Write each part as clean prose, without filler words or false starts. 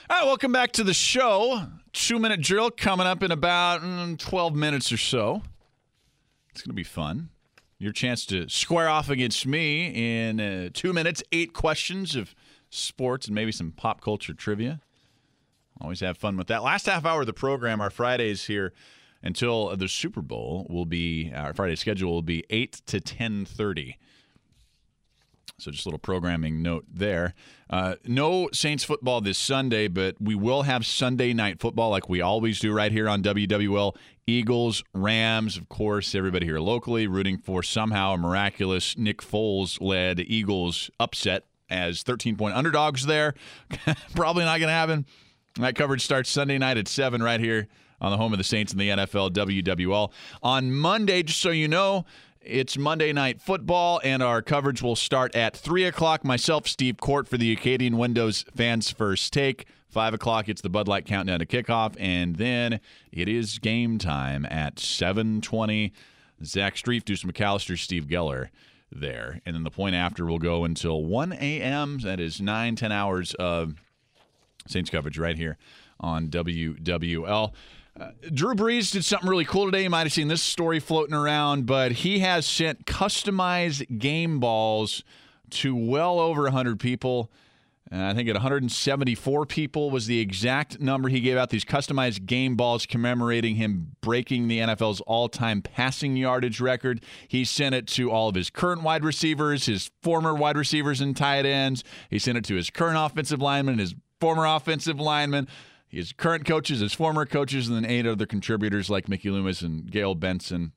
All right, welcome back to the show. 2-minute drill coming up in about 12 minutes or so. It's going to be fun. Your chance to square off against me in 2 minutes, 8 questions of sports and maybe some pop culture trivia. Always have fun with that. Last half hour of the program, our Fridays here until the Super Bowl will be, our Friday schedule will be 8 to 10:30. So just a little programming note there. No Saints football this Sunday, but we will have Sunday night football like we always do right here on WWL. Eagles, Rams, of course, everybody here locally rooting for somehow a miraculous Nick Foles-led Eagles upset as 13-point underdogs there. Probably not going to happen. That coverage starts Sunday night at 7 right here on the home of the Saints in the NFL, WWL. On Monday, just so you know, it's Monday Night Football, and our coverage will start at 3 o'clock. Myself, Steve Court, for the Acadian Windows Fans First Take. 5 o'clock, it's the Bud Light Countdown to kickoff, and then it is game time at 7:20. Zach Streif, Deuce McAllister, Steve Geller there. And then the point after will go until 1 a.m. That is 9-10 hours of Saints coverage right here on WWL. Drew Brees did something really cool today. You might have seen this story floating around, but he has sent customized game balls to well over 100 people. I think at 174 people was the exact number he gave out, these customized game balls commemorating him breaking the NFL's all-time passing yardage record. He sent it to all of his current wide receivers, his former wide receivers and tight ends. He sent it to his current offensive linemen, his former offensive linemen, his current coaches, his former coaches, and then 8 other contributors like Mickey Loomis and Gail Benson,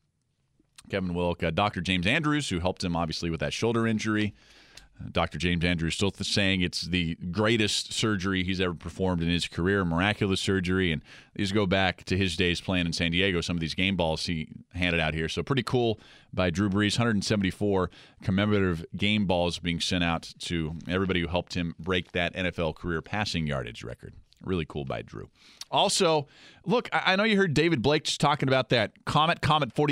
Kevin Wilk, Dr. James Andrews, who helped him obviously with that shoulder injury. Dr. James Andrews still saying it's the greatest surgery he's ever performed in his career, miraculous surgery. And these go back to his days playing in San Diego, some of these game balls he handed out here. So pretty cool by Drew Brees, 174 commemorative game balls being sent out to everybody who helped him break that NFL career passing yardage record. Really cool by Drew. Also, look, I know you heard David Blake just talking about that Comet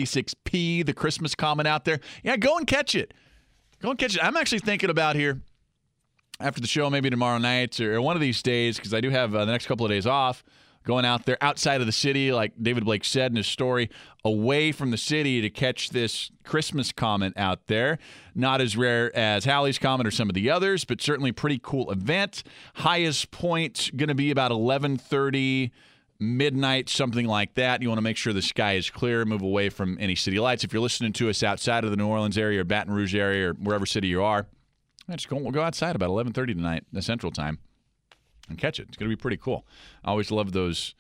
46P, the Christmas comet out there. Yeah, go and catch it. Go and catch it. I'm actually thinking about here after the show, maybe tomorrow night or one of these days, because I do have the next couple of days off, going out there outside of the city, like David Blake said in his story, away from the city to catch this Christmas comet out there. Not as rare as Halley's Comet or some of the others, but certainly pretty cool event. Highest point going to be about 11:30 midnight, something like that. You want to make sure the sky is clear, move away from any city lights. If you're listening to us outside of the New Orleans area or Baton Rouge area or wherever city you are, just go outside about 11:30 tonight, the Central Time, and catch it. It's going to be pretty cool. I always love those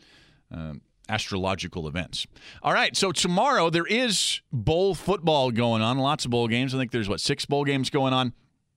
astrological events. All right, so tomorrow there is bowl football going on, lots of bowl games. I think there's, 6 bowl games going on.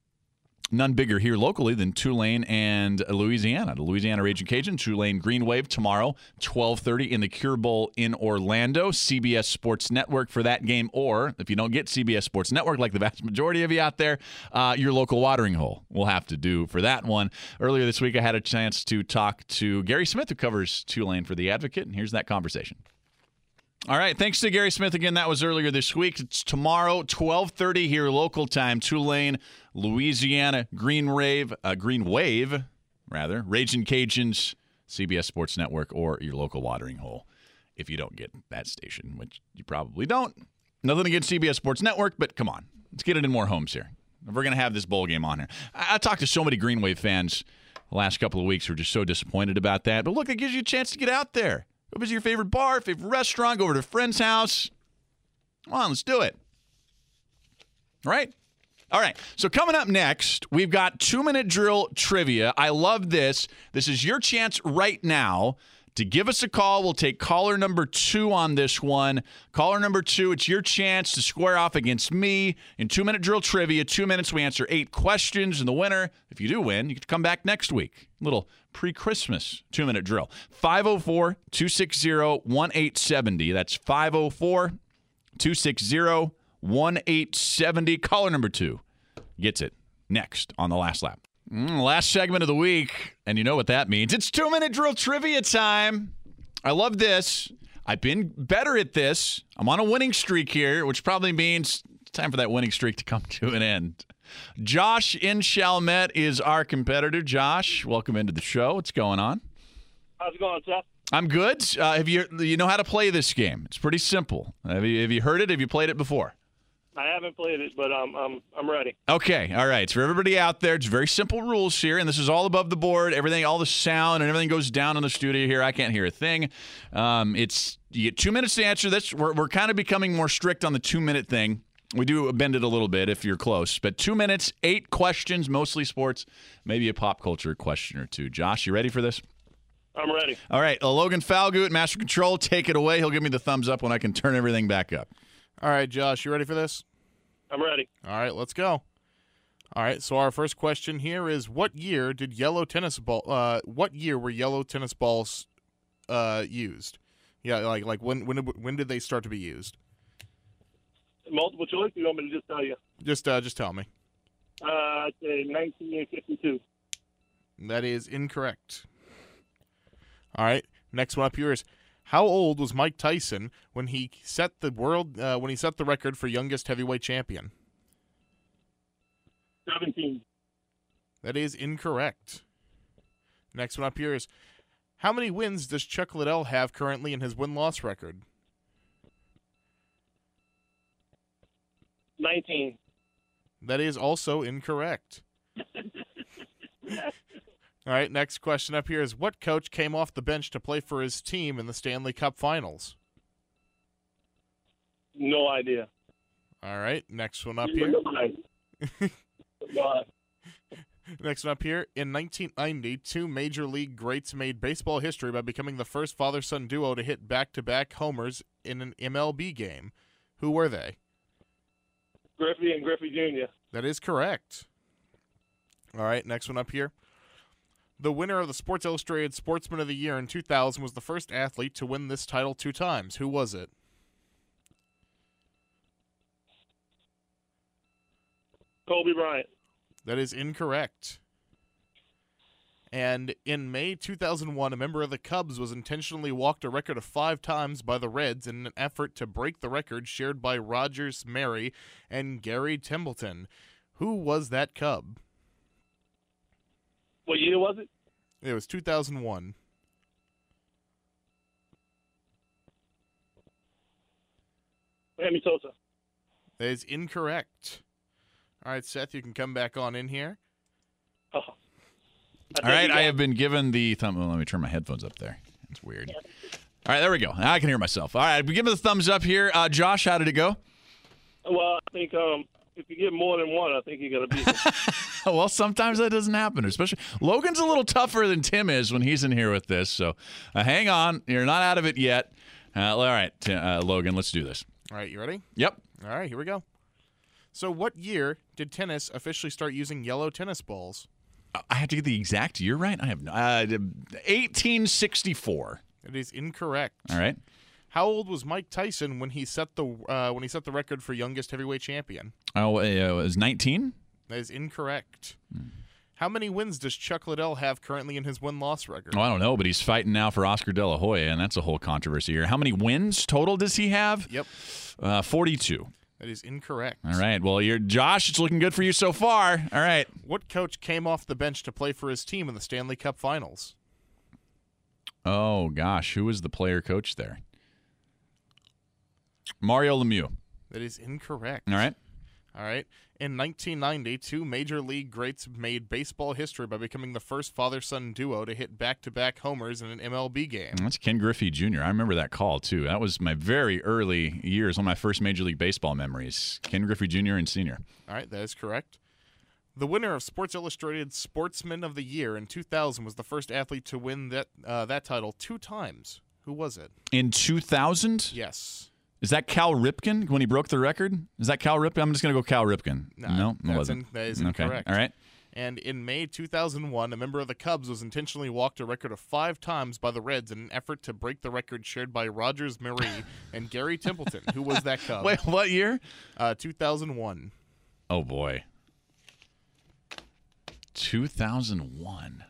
None bigger here locally than Tulane and Louisiana. The Louisiana Raging Cajun, Tulane Green Wave tomorrow, 12:30 in the Cure Bowl in Orlando. CBS Sports Network for that game, or if you don't get CBS Sports Network, like the vast majority of you out there, your local watering hole will have to do for that one. Earlier this week, I had a chance to talk to Gary Smith, who covers Tulane for The Advocate, and here's that conversation. All right, thanks to Gary Smith again. That was earlier this week. It's tomorrow, 12:30 here local time. Tulane, Louisiana, Green Wave, Raging Cajuns, CBS Sports Network, or your local watering hole. If you don't get that station, which you probably don't. Nothing against CBS Sports Network, but come on, let's get it in more homes here. If we're going to have this bowl game on here. I talked to so many Green Wave fans the last couple of weeks who are just so disappointed about that. But look, it gives you a chance to get out there. Go visit your favorite bar, favorite restaurant, go over to a friend's house. Come on, let's do it. Right? All right, so coming up next, we've got 2-minute drill trivia. I love this. This is your chance right now to give us a call. We'll take caller number 2 on this one. Caller number 2, it's your chance to square off against me in 2-minute drill trivia. 2 minutes, we answer 8 questions, and the winner, if you do win, you get to come back next week. Little pre-Christmas 2-minute drill. 504-260-1870. That's 504-260-1870. Caller number 2 gets it next on the last lap. Last segment of the week, and you know what that means. It's 2-minute drill trivia time. I love this. I've been better at this. I'm on a winning streak here, which probably means it's time for that winning streak to come to an end. Josh in Chalmette is our competitor. Josh, welcome into the show. What's going on? How's it going, Seth? I'm good. Have you know how to play this game? It's pretty simple. Have you heard it? Have you played it before? I haven't played it, but I'm ready. Okay, all right. So for everybody out there, it's very simple rules here, and this is all above the board. Everything, all the sound and everything goes down in the studio here. I can't hear a thing. You get 2 minutes to answer this. We're kind of becoming more strict on the 2-minute thing. We do bend it a little bit if you're close, but 2 minutes, 8 questions, mostly sports, maybe a pop culture question or two. Josh, you ready for this? I'm ready. All right, Logan Falgout, Master Control, take it away. He'll give me the thumbs up when I can turn everything back up. All right, Josh, you ready for this? I'm ready. All right, let's go. All right, so our first question here is: what year were yellow tennis balls used? Yeah, like when did they start to be used? Multiple choice? You want me to just tell you? Just tell me. I'd say 1952. That is incorrect. All right, next one up here is: how old was Mike Tyson when he set the record for youngest heavyweight champion? 17. That is incorrect. Next one up here is: how many wins does Chuck Liddell have currently in his win-loss record? 19. That is also incorrect. All right, next question up here is: what coach came off the bench to play for his team in the Stanley Cup Finals? No idea. All right, next one up here. Next one up here. In 1990, 2 Major League greats made baseball history by becoming the first father-son duo to hit back-to-back homers in an MLB game. Who were they? Griffey and Griffey Jr. That is correct. All right, next one up here. The winner of the Sports Illustrated Sportsman of the Year in 2000 was the first athlete to win this title 2 times. Who was it? Kobe Bryant. That is incorrect. And in May 2001, a member of the Cubs was intentionally walked a record of 5 times by the Reds in an effort to break the record shared by Rogers Mary and Gary Templeton. Who was that Cub? What year was it? It was 2001. Sammy Sosa. That is incorrect. All right, Seth, you can come back on in here. Oh. All right, I have been given the thumb. Well, let me turn my headphones up there. That's weird. All right, there we go. Now I can hear myself. All right, I've been given the thumbs up here. Josh, how did it go? Well, I think if you get more than one, I think you're going to beat them. Well, sometimes that doesn't happen, especially Logan's a little tougher than Tim is when he's in here with this. So hang on. You're not out of it yet. All right, Logan, let's do this. All right, you ready? Yep. All right, here we go. So what year did tennis officially start using yellow tennis balls? I have to get the exact year right. I have no 1864. It is incorrect. All right. How old was Mike Tyson when he set the record for youngest heavyweight champion? Oh, it was 19? That is incorrect. How many wins does Chuck Liddell have currently in his win-loss record? Oh, I don't know, but he's fighting now for Oscar De La Hoya, and that's a whole controversy here. How many wins total does he have? Yep. 42. That is incorrect. All right. Well, Josh, it's looking good for you so far. All right. What coach came off the bench to play for his team in the Stanley Cup Finals? Oh, gosh. Who was the player coach there? Mario Lemieux. That is incorrect. All right. All right. In 1990, 2 Major League greats made baseball history by becoming the first father-son duo to hit back-to-back homers in an MLB game. That's Ken Griffey Jr. I remember that call, too. That was my very early years, one of my first Major League Baseball memories. Ken Griffey Jr. and Sr. All right, that is correct. The winner of Sports Illustrated Sportsman of the Year in 2000 was the first athlete to win that title 2 times. Who was it? In 2000? Yes. Is that Cal Ripken when he broke the record? Is that Cal Ripken? I'm just going to go Cal Ripken. No, it wasn't. That is incorrect. Okay. All right. And in May 2001, a member of the Cubs was intentionally walked a record of 5 times by the Reds in an effort to break the record shared by Rogers Marie and Gary Templeton. Who was that Cub? Wait, what year? 2001. Oh, boy. 2001.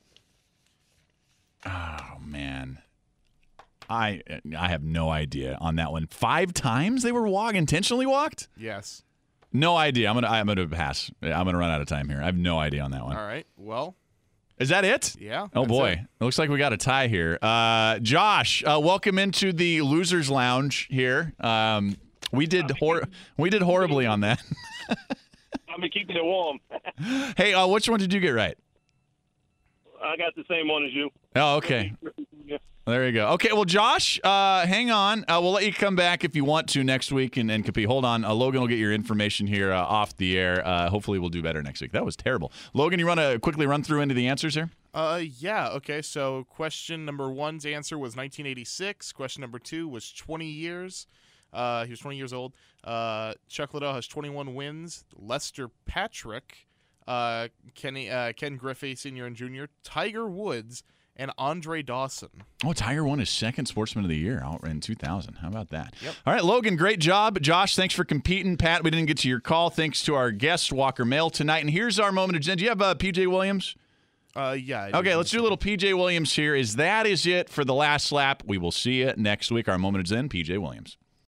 Oh, man. I have no idea on that one. 5 times they were intentionally walked? Yes. No idea. I'm gonna pass. I'm gonna run out of time here. I have no idea on that one. All right. Well, Is that it? Yeah. Oh, that's boy. it. It looks like we got a tie here. Josh, welcome into the Losers Lounge here. We did horribly on that. I've been keeping it warm. Hey, which one did you get right? I got the same one as you. Oh, okay. There you go. Okay, well, Josh, hang on. We'll let you come back if you want to next week and compete. Hold on. Logan will get your information here off the air. Hopefully we'll do better next week. That was terrible. Logan, you want to quickly run through into the answers here? Yeah. Okay. So question number 1's answer was 1986. Question number 2 was 20 years. He was 20 years old. Chuck Liddell has 21 wins. Lester Patrick, Ken Griffey, Sr. and Jr., Tiger Woods, and Andre Dawson. Oh, Tiger won his second Sportsman of the Year out in 2000. How about that? Yep. All right, Logan, great job. Josh, thanks for competing. Pat, we didn't get to your call. Thanks to our guest, Walker Mail, tonight. And here's our moment of Zen. Do you have P.J. Williams? Yeah. Okay, let's do a little P.J. Williams here. That is it for the last lap. We will see you next week. Our moment of Zen, P.J. Williams.